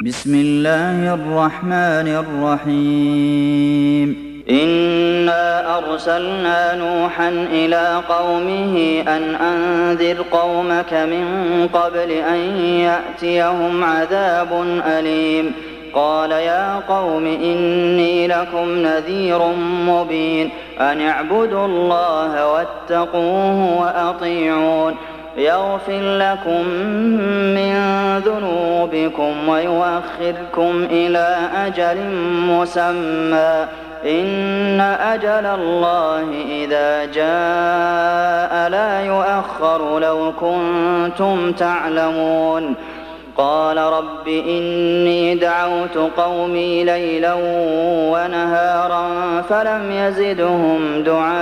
بسم الله الرحمن الرحيم إنا أرسلنا نوحا إلى قومه أن أنذر قومك من قبل أن يأتيهم عذاب أليم قال يا قوم إني لكم نذير مبين أن اعبدوا الله واتقوه وأطيعون يغفر لكم من ذنوبكم ويؤخركم إلى أجل مسمى إن أجل الله إذا جاء لا يؤخر لو كنتم تعلمون قال رب إني دعوت قومي ليلا ونهارا فلم يزدهم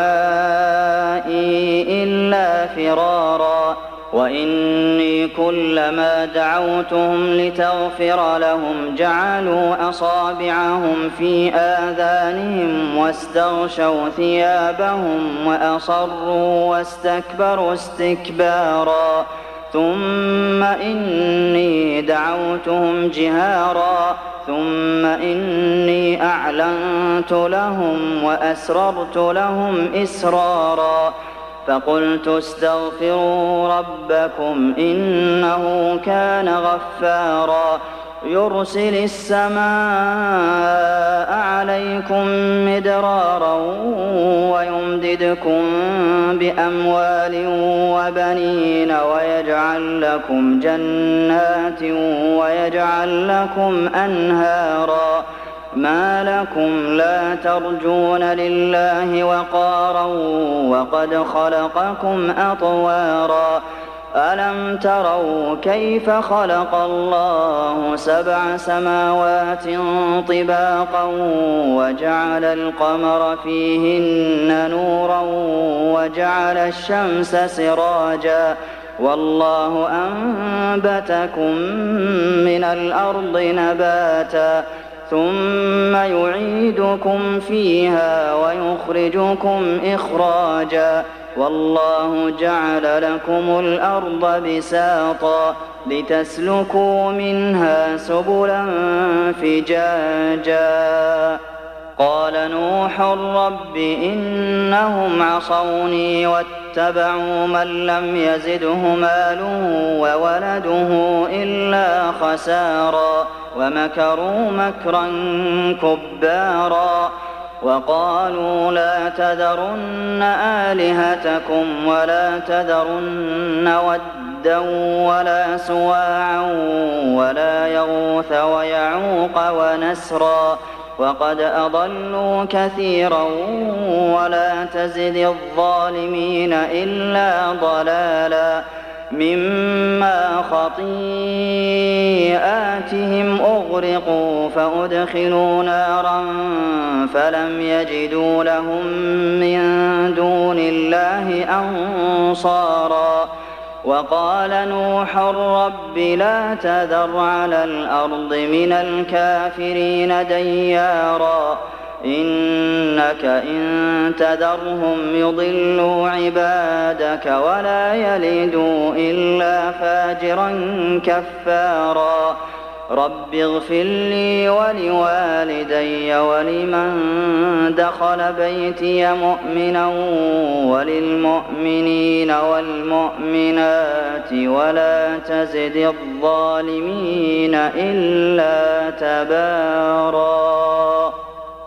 دعائي إلا فرارا وإني كلما دعوتهم لتغفر لهم جعلوا أصابعهم في آذانهم واستغشوا ثيابهم وأصروا واستكبروا استكبارا ثم إني دعوتهم جهارا ثم إني أعلنت لهم وأسررت لهم إسرارا فقلت استغفروا ربكم إنه كان غفارا يرسل السماء عليكم مدرارا ويمددكم بأموال وبنين ويجعل لكم جنات ويجعل لكم أنهارا ما لكم لا ترجون لله وقارا وقد خلقكم أطوارا ألم تروا كيف خلق الله سبع سماوات طباقا وجعل القمر فيهن نورا وجعل الشمس سراجا والله أنبتكم من الأرض نباتا ثم يعيدكم فيها ويخرجكم إخراجا والله جعل لكم الأرض بساطا لتسلكوا منها سبلا فجاجا قال نوح رب إنهم عصوني واتبعوا من لم يزده ماله وولده إلا خسارا ومكروا مكرا كبارا وقالوا لا تذرن آلهتكم ولا تذرن ودا ولا سواعا ولا يغوث ويعوق ونسرا وقد أضلوا كثيرا ولا تزد الظالمين إلا ضلالا مما خطيئاتهم أغرقوا فأدخلوا نارا فلم يجدوا لهم من دون الله أنصارا وقال نوح رب لا تذر على الأرض من الكافرين ديارا إنك إن تذرهم يضلوا عبادك ولا يلدوا إلا فاجرا كفارا رب اغفر لي ولوالدي ولمن دخل بيتي مؤمنا وللمؤمنين والمؤمنات ولا تزد الظالمين إلا تبارا